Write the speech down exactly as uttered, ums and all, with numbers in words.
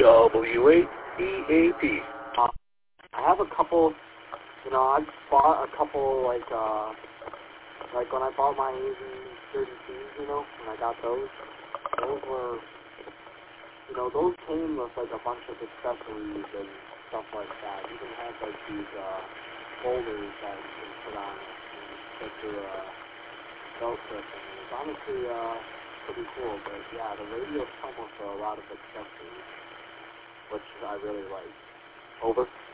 W eight E A P. Uh, I have a couple, you know, I bought a couple, like, uh, like when I bought my A V thirty-twos, you know, when I got those, those were, you know, those came with, like, a bunch of accessories and stuff like that. You can have, like, these, uh, folders that you can put on it and put your, uh, belt clip, and it was honestly, uh, pretty cool, but yeah, the radios come with a lot of accessories, which I really like. Over.